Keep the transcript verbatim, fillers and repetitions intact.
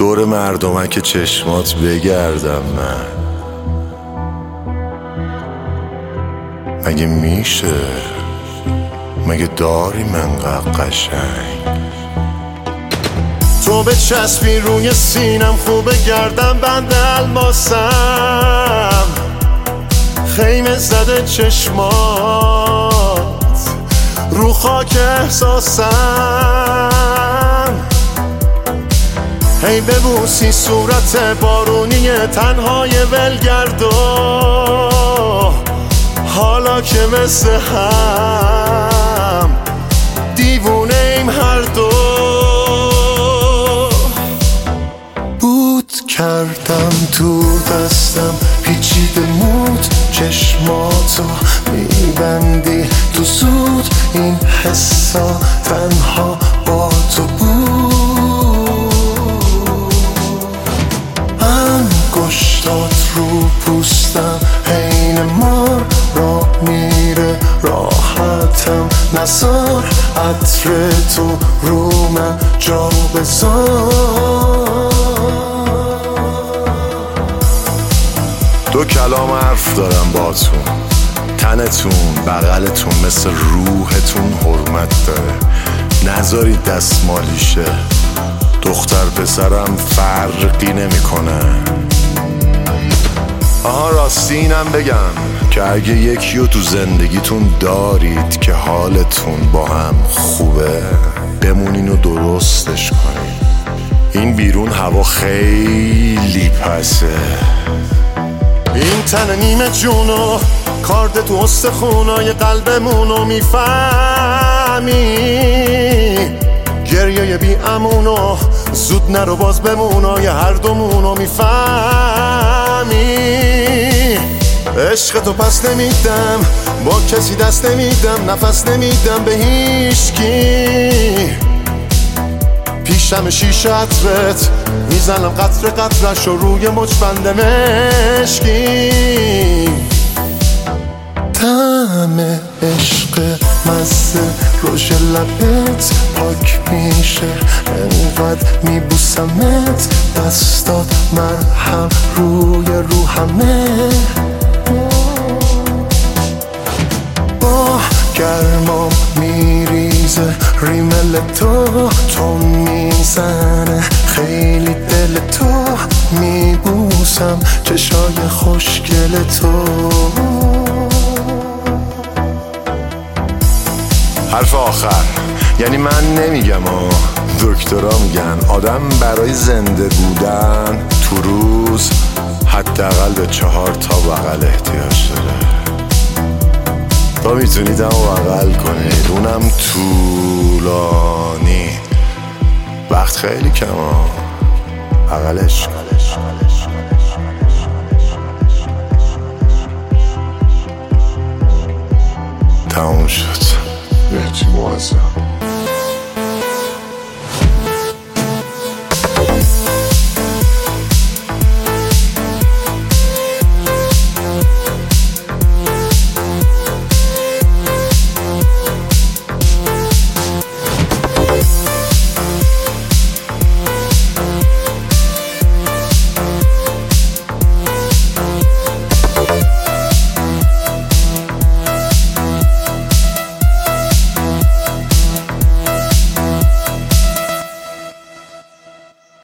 دور مردمک چشمات بگردم من؟ مگه میشه؟ مگه داری منقدر قشنگ؟ تو به چسبی روی سینم خوبه گردم بند الماسم، خیمه زده چشمات رو خاک احساسم. هی ببوسی صورت بارونی تنهای ولگردو، حالا که مثل هم دیوونه ایم هر دو. بود کردم تو دستم پیچیده مود، چشماتو میبندی تو زود، این حسا تنها با تو بود. انگشتات رو پوستم حین مار را میره راحتم، نزار عطر تو رو من جا بذار. دو کلام حرف دارم باتون، تنتون بغلتون مثل روحتون حرمت داره، نذارید دستمالیشه. دختر پسرم فرقی نمیکنه. آها راستی اینم بگم که اگه یکیو تو زندگیتون دارید که حالتون با هم خوبه، بمونین و درستش کنین. این بیرون هوا خیلی پسه. این تن نیمه جونو کارد تو استخونای قلبمونو میفهمی، گریه بی امونو زود نرو باز بمونای هر دومونو میفهمی. عشق تو پس نمیدم، با کسی دست نمیدم، نفس نمیدم به هیچکی. پیشم شیشه عطرت میزنم قطره قطرش رو روی مچبند مشکی. طعم عشق مزه روش لبت پاک میشه، انقدر میبوسمت دستات مرهم روی روحمه. با گرمام میریزه ریمل تو، تو میزنه خیلی دل تو، میبوسم چشای خوشگل تو. حرف آخر یعنی من نمیگم ها، دکترها میگن آدم برای زنده بودن تو روز حداقل به چهار تا بغل احتیاج داره. تا میتونید هم بغل کنید، اونم طولانی. وقت خیلی کم ها، بغلش تموم شد. بهتی موازم